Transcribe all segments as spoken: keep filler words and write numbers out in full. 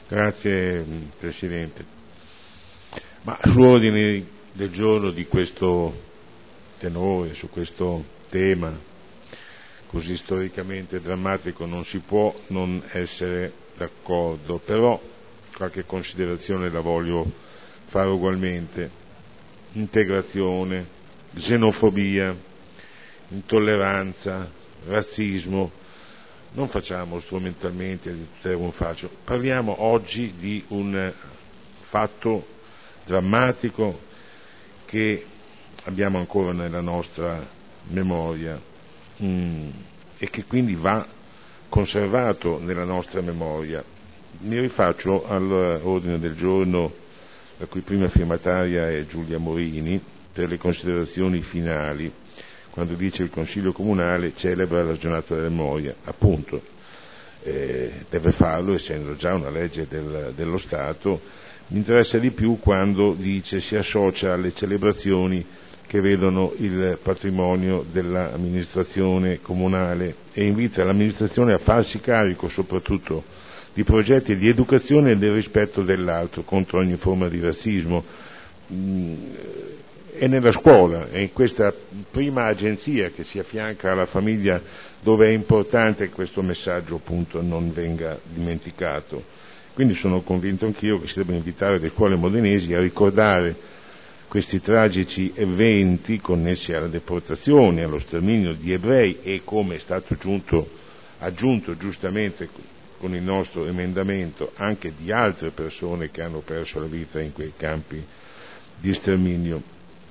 Grazie Presidente. Ma sull'ordine del giorno di questo tenore, su questo tema così storicamente drammatico, non si può non essere d'accordo, però qualche considerazione la voglio fare ugualmente. Integrazione, xenofobia, intolleranza, razzismo, non facciamo strumentalmente di tutto un faccio, parliamo oggi di un fatto drammatico che abbiamo ancora nella nostra memoria mm, e che quindi va conservato nella nostra memoria. Mi rifaccio all'ordine del giorno la cui prima firmataria è Giulia Morini per le considerazioni finali, quando dice il Consiglio Comunale celebra la giornata della memoria. Appunto, eh, deve farlo essendo già una legge del, dello Stato. Mi interessa di più quando dice si associa alle celebrazioni che vedono il patrimonio dell'amministrazione comunale e invita l'amministrazione a farsi carico soprattutto di progetti di educazione e del rispetto dell'altro contro ogni forma di razzismo. È nella scuola, è in questa prima agenzia che si affianca alla famiglia dove è importante che questo messaggio appunto non venga dimenticato. Quindi sono convinto anch'io che si debba invitare le scuole modenesi a ricordare questi tragici eventi connessi alla deportazione, allo sterminio di ebrei e, come è stato aggiunto, aggiunto giustamente con il nostro emendamento, anche di altre persone che hanno perso la vita in quei campi di sterminio.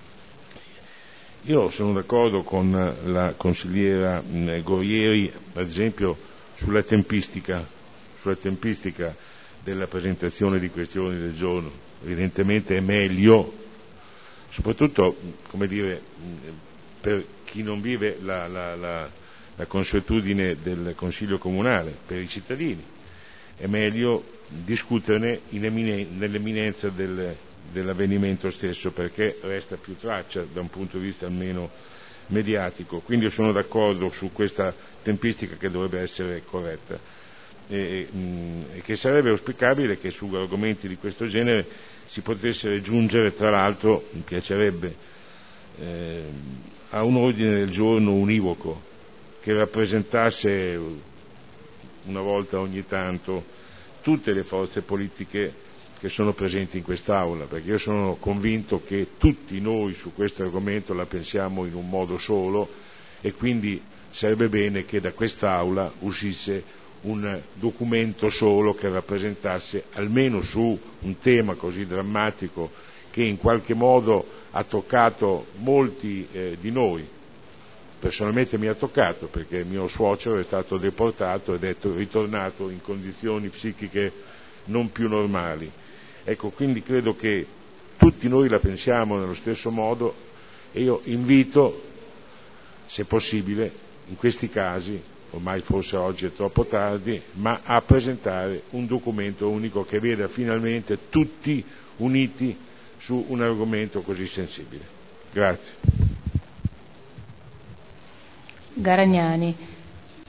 Io sono d'accordo con la consigliera Guerrieri, ad esempio, sulla tempistica, sulla tempistica della presentazione di questioni del giorno. Evidentemente è meglio, soprattutto, come dire, per chi non vive la, la, la, la consuetudine del Consiglio Comunale, per i cittadini, è meglio discuterne in emine, nell'eminenza del, dell'avvenimento stesso, perché resta più traccia da un punto di vista almeno mediatico. Quindi io sono d'accordo su questa tempistica che dovrebbe essere corretta e, e che sarebbe auspicabile che su argomenti di questo genere si potesse giungere, tra l'altro mi piacerebbe, eh, a un ordine del giorno univoco che rappresentasse una volta ogni tanto tutte le forze politiche che sono presenti in quest'Aula, perché io sono convinto che tutti noi su questo argomento la pensiamo in un modo solo e quindi sarebbe bene che da quest'Aula uscisse un documento solo che rappresentasse, almeno su un tema così drammatico che in qualche modo ha toccato molti eh, di noi. Personalmente mi ha toccato perché mio suocero è stato deportato ed è ritornato in condizioni psichiche non più normali. Ecco, quindi credo che tutti noi la pensiamo nello stesso modo e io invito, se possibile, in questi casi, ormai forse oggi è troppo tardi, ma a presentare un documento unico che veda finalmente tutti uniti su un argomento così sensibile. Grazie. Garagnani.